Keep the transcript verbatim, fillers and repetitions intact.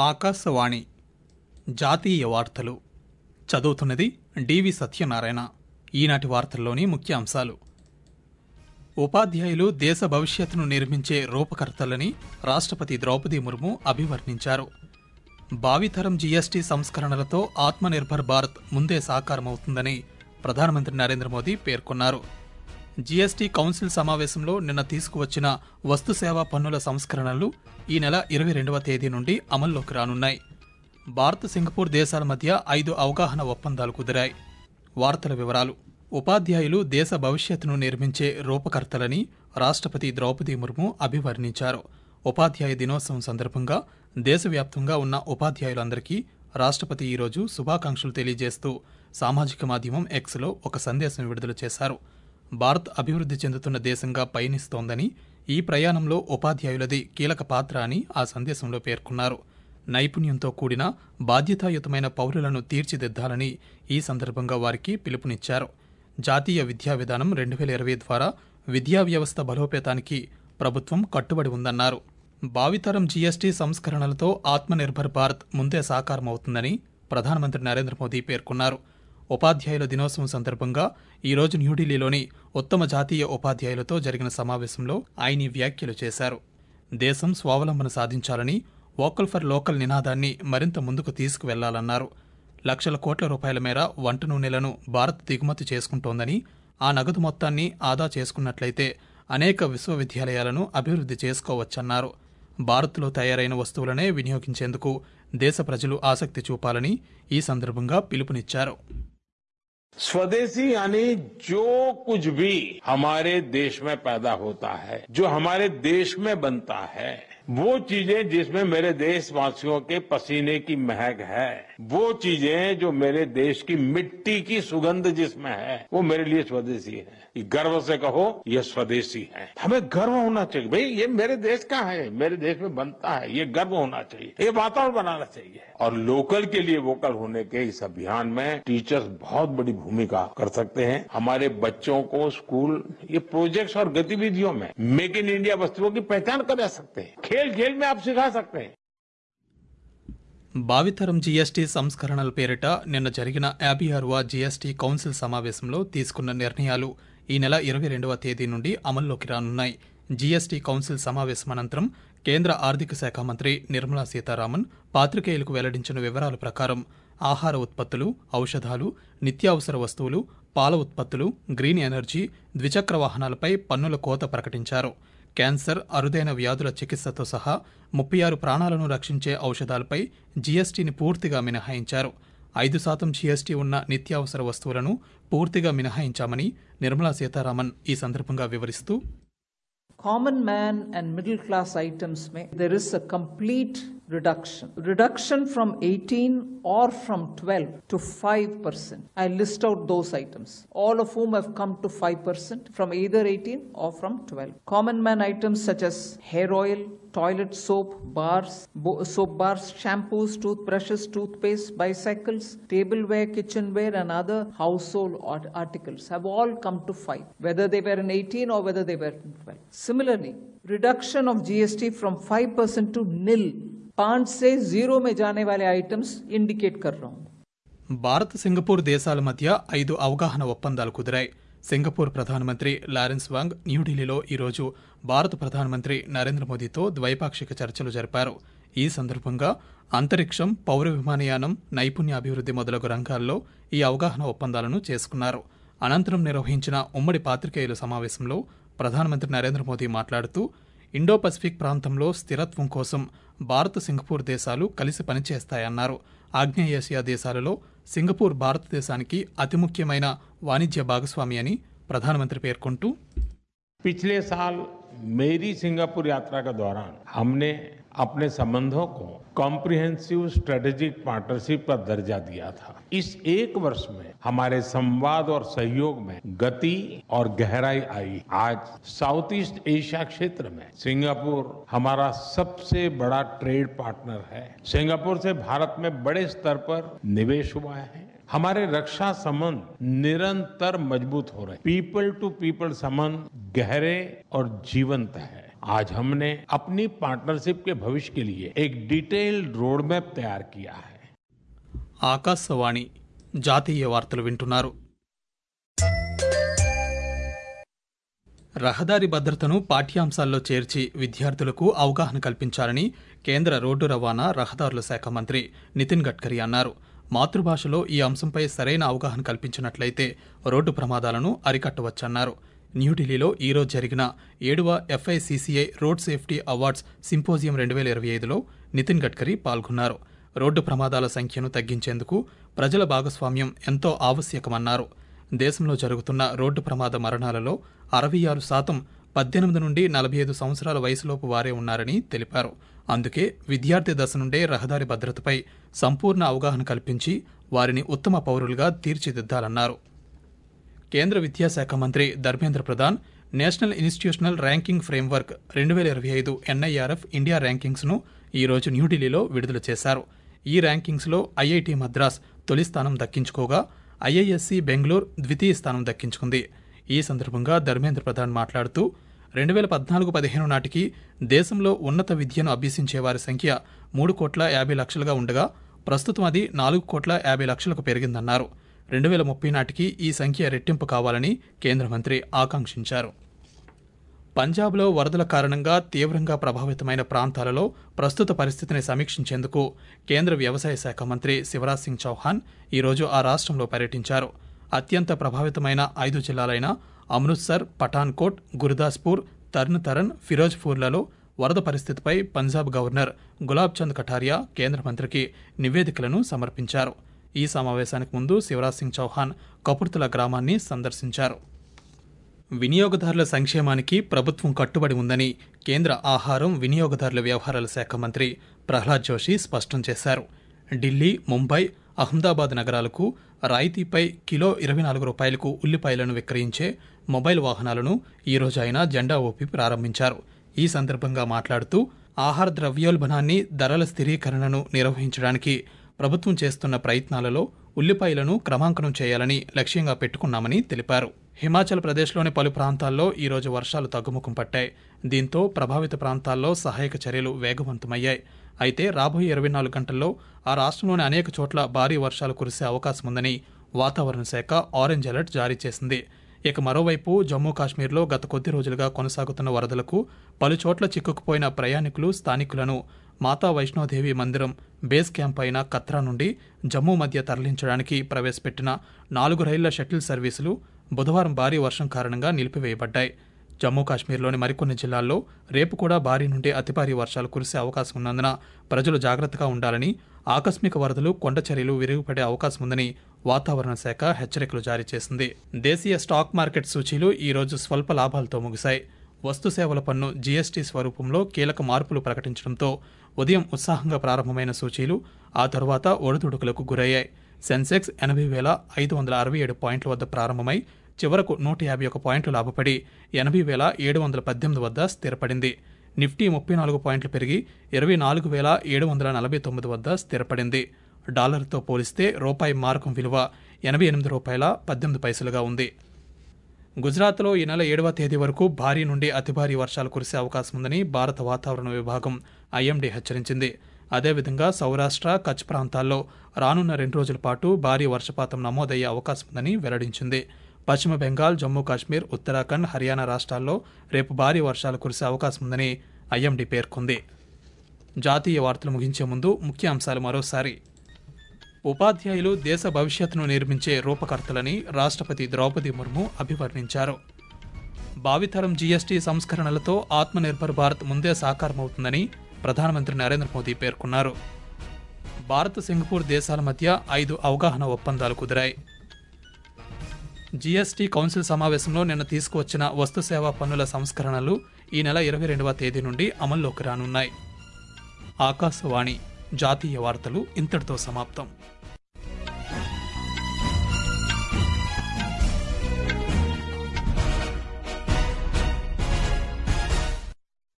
ఆకాశవాణి జాతీయ వార్తలు చదువుతున్నది డివి సత్యనారాయణ. ఈనాటి వార్తల్లోని ముఖ్య అంశాలు: ఉపాధ్యాయులు దేశ భవిష్యత్తును నిర్మించే రూపకర్తలని రాష్ట్రపతి ద్రౌపది ముర్ము అభివర్ణించారు. భావితరం జీఎస్టీ సంస్కరణలతో ఆత్మనిర్భర్ భారత్ ముందే సాకారమవుతుందని ప్రధానమంత్రి నరేంద్ర మోదీ పేర్కొన్నారు. జీఎస్టీ కౌన్సిల్ సమావేశంలో నిన్న తీసుకువచ్చిన వస్తు సేవా పన్నుల సంస్కరణలు ఈ నెల ఇరవై రెండవ తేదీ నుండి అమల్లోకి రానున్నాయి. భారత్ సింగపూర్ దేశాల మధ్య ఐదు అవగాహన ఒప్పందాలు కుదిరాయి. వార్తల వివరాలు: ఉపాధ్యాయులు దేశ భవిష్యత్తును నిర్మించే రూపకర్తలని రాష్ట్రపతి ద్రౌపది ముర్ము అభివర్ణించారు. ఉపాధ్యాయ దినోత్సవం సందర్భంగా దేశవ్యాప్తంగా ఉన్న ఉపాధ్యాయులందరికీ రాష్ట్రపతి ఈరోజు శుభాకాంక్షలు తెలియజేస్తూ సామాజిక మాధ్యమం ఎక్స్లో ఒక సందేశం విడుదల చేశారు. భారత్ అభివృద్ధి చెందుతున్న దేశంగా పయనిస్తోందని, ఈ ప్రయాణంలో ఉపాధ్యాయులది కీలక పాత్ర అని ఆ సందేశంలో పేర్కొన్నారు. నైపుణ్యంతో కూడిన బాధ్యతాయుతమైన పౌరులను తీర్చిదిద్దాలని ఈ సందర్భంగా వారికి పిలుపునిచ్చారు. జాతీయ విద్యా విధానం రెండు వేల ఇరవై ద్వారా విద్యా వ్యవస్థ బలోపేతానికి ప్రభుత్వం కట్టుబడి ఉందన్నారు. భావితరం జీఎస్టీ సంస్కరణలతో ఆత్మనిర్భర్ భారత్ ముందే సాకారమవుతుందని ప్రధానమంత్రి నరేంద్ర మోదీ పేర్కొన్నారు. ఉపాధ్యాయుల దినోత్సవం సందర్భంగా ఈరోజు న్యూఢిల్లీలోని ఉత్తమ జాతీయ ఉపాధ్యాయులతో జరిగిన సమావేశంలో ఆయన వ్యాఖ్యలు చేశారు. దేశం స్వావలంబన సాధించాలని, వోకల్ ఫర్ లోకల్ నినాదాన్ని మరింత ముందుకు తీసుకువెళ్లాలన్నారు. లక్షల కోట్ల రూపాయల మేర వంట నూనెలను భారత్ దిగుమతి చేసుకుంటోందని, ఆ నగదు మొత్తాన్ని ఆదా చేసుకున్నట్లయితే అనేక విశ్వవిద్యాలయాలను అభివృద్ధి చేసుకోవచ్చన్నారు. భారత్లో తయారైన వస్తువులనే వినియోగించేందుకు దేశ ప్రజలు ఆసక్తి చూపాలని ఈ సందర్భంగా పిలుపునిచ్చారు. स्वदेशी यानी जो कुछ भी हमारे देश में पैदा होता है, जो हमारे देश में बनता है, वो चीजें जिसमें मेरे देशवासियों के पसीने की महक है, वो चीजें जो मेरे देश की मिट्टी की सुगंध जिसमें है, वो मेरे लिए स्वदेशी है. ये गर्व से कहो, ये स्वदेशी है. हमें गर्व होना चाहिए, भाई ये मेरे देश का है, मेरे देश में बनता है, ये गर्व होना चाहिए, ये वातावरण बनाना चाहिए. और लोकल के लिए वोकल होने के इस अभियान में टीचर्स बहुत बड़ी भूमिका कर सकते हैं. हमारे बच्चों को स्कूल ये प्रोजेक्ट्स और गतिविधियों में मेक इन इंडिया वस्तुओं की पहचान करा सकते हैं. खेल खेल में आप सिखा सकते हैं. భావితరం జీఎస్టీ సంస్కరణల పేరిట నిన్న జరిగిన యాభై ఆరవ జీఎస్టీ కౌన్సిల్ సమావేశంలో తీసుకున్న నిర్ణయాలు ఈ నెల ఇరవై రెండవ తేదీ నుండి అమల్లోకి రానున్నాయి. జీఎస్టీ కౌన్సిల్ సమావేశం అనంతరం కేంద్ర ఆర్థిక శాఖ మంత్రి నిర్మలా సీతారామన్ పాత్రికేయులకు వెల్లడించిన వివరాల ప్రకారం ఆహార ఉత్పత్తులు, ఔషధాలు, నిత్యావసర వస్తువులు, పాల ఉత్పత్తులు, గ్రీన్ ఎనర్జీ, ద్విచక్ర వాహనాలపై పన్నుల కోత ప్రకటించారు. క్యాన్సర్, అరుదైన వ్యాధుల చికిత్సతో సహా ముప్పై ఆరు ప్రాణాలను రక్షించే ఔషధాలపై జీఎస్టీని పూర్తిగా మినహాయించారు. ఐదు శాతం జీఎస్టీ ఉన్న నిత్యావసర వస్తువులను పూర్తిగా మినహాయించామని నిర్మలా సీతారామన్ ఈ సందర్భంగా వివరిస్తూ, Common man and middle class items may there is a complete reduction. Reduction from eighteen or from twelve to five percent. I list out those items, all of whom have come to five percent from either eighteen or from twelve. Common man items such as hair oil, toilet soap, bars, bo- soap bars, shampoos, toothbrushes, toothpaste, bicycles, tableware, kitchenware and other household art- articles have all come to five, whether they were in eighteen or whether they were in twelve. Similarly, reduction of G S T from five percent to nil. पांच से zero में जाने वाले items indicate कर रहा हूं. Bharat Singapore దేశాల మధ్య ఐదు అవగాహన ఒప్పందాలు కుదిరాయి. సింగపూర్ ప్రధానమంత్రి లారెన్స్ వాంగ్ న్యూఢిల్లీలో ఈరోజు భారత ప్రధానమంత్రి నరేంద్ర మోదీతో ద్వైపాక్షిక చర్చలు జరిపారు. ఈ సందర్భంగా అంతరిక్షం, పౌర విమానయానం, నైపుణ్యాభివృద్ధి మొదలగు రంగాల్లో ఈ అవగాహన ఒప్పందాలను చేసుకున్నారు. అనంతరం నిర్వహించిన ఉమ్మడి పాత్రికేయుల సమావేశంలో ప్రధానమంత్రి నరేంద్ర మోదీ మాట్లాడుతూ, ఇండో పసిఫిక్ ప్రాంతంలో స్థిరత్వం కోసం భారత్ సింగపూర్ దేశాలు కలిసి పనిచేస్తాయన్నారు. ఆగ్నేయాసియా దేశాలలో సింగపూర్ భారతదేశానికి అతి ముఖ్యమైన వాణిజ్య భాగస్వామి అని ప్రధానమంత్రి పేర్కొంటూ, पिछले साल मेरी सिंगापुर यात्रा के दौरान हमने अपने संबंधों को कॉम्प्रिहेंसिव स्ट्रेटेजिक पार्टनरशिप का दर्जा दिया था. इस एक वर्ष में हमारे संवाद और सहयोग में गति और गहराई आई. आज साउथ ईस्ट एशिया क्षेत्र में सिंगापुर हमारा सबसे बड़ा ट्रेड पार्टनर है. सिंगापुर से भारत में बड़े स्तर पर निवेश हुआ है. हमारे रक्षा संबंध निरंतर मजबूत हो रहे. पीपल टू पीपल संबंध गहरे और जीवंत है. आज हमने अपनी पार्टनरशिप के भविष्य के लिए एक डिटेल्ड रोड मैप तैयार किया है। ఆకాశవాణి జాతీయ వార్తలు వింటున్నారు. రహదారి భద్రతను పాఠ్యాంశాల్లో చేర్చి విద్యార్థులకు అవగాహన కల్పించాలని కేంద్ర రోడ్డు రవాణా రహదారుల శాఖ మంత్రి నితిన్ గడ్కరీ అన్నారు. మాతృభాషలో ఈ అంశంపై సరైన అవగాహన కల్పించినట్లయితే రోడ్డు ప్రమాదాలను అరికట్టవచ్చన్నారు. న్యూఢిల్లీలో ఈరోజు జరిగిన ఏడవ FICCI road safety awards symposium రెండు వేల ఇరవై ఐదులో నితిన్ గడ్కరీ పాల్గొన్నారు. రోడ్డు ప్రమాదాల సంఖ్యను తగ్గించేందుకు ప్రజల భాగస్వామ్యం ఎంతో ఆవశ్యకమన్నారు. దేశంలో జరుగుతున్న రోడ్డు ప్రమాద మరణాలలో అరవై ఆరు శాతం పద్దెనిమిది నుండి నలభై ఐదు సంవత్సరాల వయసులోపు వారే ఉన్నారని తెలిపారు. అందుకే విద్యార్థి దశ నుండే రహదారి భద్రతపై సంపూర్ణ అవగాహన కల్పించి వారిని ఉత్తమ పౌరులుగా తీర్చిదిద్దాలన్నారు. కేంద్ర విద్యాశాఖ మంత్రి Dharmendra Pradhan national institutional ranking framework రెండు వేల ఇరవై ఐదు ఎన్ఐఆర్ఎఫ్ ఇండియా ర్యాంకింగ్స్ను ఈరోజు న్యూఢిల్లీలో విడుదల చేశారు. ఈ ర్యాంకింగ్స్లో ఐఐటి మద్రాస్ తొలి స్థానం దక్కించుకోగా ఐఐఎస్సి బెంగళూరు ద్వితీయ స్థానం దక్కించుకుంది. ఈ సందర్భంగా ధర్మేంద్ర ప్రధాన్ మాట్లాడుతూ రెండు వేల పద్నాలుగు పదిహేను నాటికి దేశంలో ఉన్నత విద్యను అభ్యసించే వారి సంఖ్య మూడు కోట్ల యాభై లక్షలుగా ఉండగా ప్రస్తుతం అది నాలుగు కోట్ల యాభై లక్షలకు పెరిగిందన్నారు. రెండు వేల ముప్పై నాటికి ఈ సంఖ్య రెట్టింపు కావాలని కేంద్ర మంత్రి ఆకాంక్షించారు. పంజాబ్లో వరదల కారణంగా తీవ్రంగా ప్రభావితమైన ప్రాంతాలలో ప్రస్తుత పరిస్థితిని సమీక్షించేందుకు కేంద్ర వ్యవసాయ శాఖ మంత్రి శివరాజ్ సింగ్ చౌహాన్ ఈరోజు ఆ రాష్ట్రంలో పర్యటించారు. అత్యంత ప్రభావితమైన ఐదు జిల్లాలైన అమృత్సర్, పఠాన్కోట్, గురుదాస్పూర్, తర్న్ తరన్, ఫిరోజ్పూర్లలో వరద పరిస్థితిపై పంజాబ్ గవర్నర్ గులాబ్ చంద్ కఠారియా కేంద్ర మంత్రికి నివేదికలను సమర్పించారు. ఈ సమావేశానికి ముందు శివరాజ్ సింగ్ చౌహాన్ కపుర్తల గ్రామాన్ని సందర్శించారు. వినియోగదారుల సంక్షేమానికి ప్రభుత్వం కట్టుబడి ఉందని కేంద్ర ఆహారం, వినియోగదారుల వ్యవహారాల శాఖ మంత్రి ప్రహ్లాద్ జోషి స్పష్టం చేశారు. ఢిల్లీ, ముంబై, అహ్మదాబాద్ నగరాలకు రాయితీపై కిలో ఇరవై నాలుగు రూపాయలకు ఉల్లిపాయలను విక్రయించే మొబైల్ వాహనాలను ఈరోజు ఆయన జెండా ఊపి ప్రారంభించారు. ఈ సందర్భంగా మాట్లాడుతూ ఆహార ద్రవ్యోల్బణాన్ని, ధరల స్థిరీకరణను నిర్వహించడానికి ప్రభుత్వం చేస్తున్న ప్రయత్నాలలో ఉల్లిపాయలను క్రమాంకనం చేయాలని లక్ష్యంగా పెట్టుకున్నామని తెలిపారు. హిమాచల్ ప్రదేశ్లోని పలు ప్రాంతాల్లో ఈరోజు వర్షాలు తగ్గుముఖం పట్టాయి. దీంతో ప్రభావిత ప్రాంతాల్లో సహాయక చర్యలు వేగవంతమయ్యాయి. అయితే రాబోయే ఇరవై నాలుగు గంటల్లో ఆ రాష్ట్రంలోని అనేక చోట్ల భారీ వర్షాలు కురిసే అవకాశం ఉందని వాతావరణ శాఖ ఆరెంజ్ అలర్ట్ జారీ చేసింది. ఇక మరోవైపు జమ్మూ కాశ్మీర్లో గత కొద్ది రోజులుగా కొనసాగుతున్న వరదలకు పలుచోట్ల చిక్కుకుపోయిన ప్రయాణికులు, స్థానికులను మాతా వైష్ణోదేవి మందిరం బేస్ క్యాంప్ అయిన కత్రా నుండి జమ్మూ మధ్య తరలించడానికి ప్రవేశపెట్టిన నాలుగు రైళ్ల షటిల్ సర్వీసులు బుధవారం భారీ వర్షం కారణంగా నిలిపివేయబడ్డాయి. జమ్మూ కాశ్మీర్లోని మరికొన్ని జిల్లాల్లో రేపు కూడా భారీ నుండి అతి భారీ వర్షాలు కురిసే అవకాశం ఉన్నందున ప్రజలు జాగ్రత్తగా ఉండాలని, ఆకస్మిక వరదలు, కొండచర్యలు విరిగిపడే అవకాశం ఉందని వాతావరణ శాఖ హెచ్చరికలు జారీ చేసింది. దేశీయ స్టాక్ మార్కెట్ సూచీలు ఈరోజు స్వల్ప లాభాలతో ముగిశాయి. వస్తు సేవల పన్ను జీఎస్టీ స్వరూపంలో కీలక మార్పులు ప్రకటించడంతో ఉదయం ఉత్సాహంగా ప్రారంభమైన సూచీలు ఆ తర్వాత ఒడిదుడుకులకు గురయ్యాయి. సెన్సెక్స్ ఎనభై వేల ఐదు వందల అరవై ఏడు పాయింట్ల వద్ద ప్రారంభమై చివరకు నూట యాభై ఒక పాయింట్లు లాభపడి ఎనభై వేల ఏడు వందల పద్దెనిమిది వద్ద స్థిరపడింది. నిఫ్టీ ముప్పై నాలుగు పాయింట్లు పెరిగి ఇరవై నాలుగు వేల ఏడు వందల నలభై తొమ్మిది వద్ద స్థిరపడింది. డాలర్తో పోలిస్తే రూపాయి మారకం విలువ ఎనభై ఎనిమిది రూపాయల పద్దెనిమిది పైసలుగా ఉంది. గుజరాత్లో ఈ నెల ఏడవ తేదీ వరకు భారీ నుండి అతి భారీ వర్షాలు కురిసే అవకాశం ఉందని భారత వాతావరణ విభాగం ఐఎండీ హెచ్చరించింది. అదేవిధంగా సౌరాష్ట్ర, కచ్ ప్రాంతాల్లో రానున్న రెండు రోజుల పాటు భారీ వర్షపాతం నమోదయ్యే అవకాశం ఉందని వెల్లడించింది. పశ్చిమ బెంగాల్, జమ్మూ కాశ్మీర్, ఉత్తరాఖండ్, హర్యానా రాష్ట్రాల్లో రేపు భారీ వర్షాలు కురిసే అవకాశం ఉందని ఐఎండీ పేర్కొంది. జాతీయ వార్తలు ముగించే ముందు ముఖ్య అంశాలు మరోసారి. ఉపాధ్యాయులు దేశ భవిష్యత్తును నిర్మించే రూపకర్తలని రాష్ట్రపతి ద్రౌపది ముర్ము అభివర్ణించారు. భావితరం జీఎస్టీ సంస్కరణలతో ఆత్మనిర్భర్ భారత్ ముందే సాకారమవుతుందని ప్రధానమంత్రి నరేంద్ర మోదీ పేర్కొన్నారు. భారత్, సింగపూర్ దేశాల మధ్య ఐదు అవగాహన ఒప్పందాలు కుదిరాయి. జీఎస్టీ కౌన్సిల్ సమావేశంలో నిన్న తీసుకువచ్చిన వస్తు సేవా పన్నుల సంస్కరణలు ఈ నెల ఇరవై రెండవ తేదీ నుండి అమల్లోకి రానున్నాయి. ఆకాశవాణి జాతీయ వార్తలు ఇంతటితో సమాప్తం.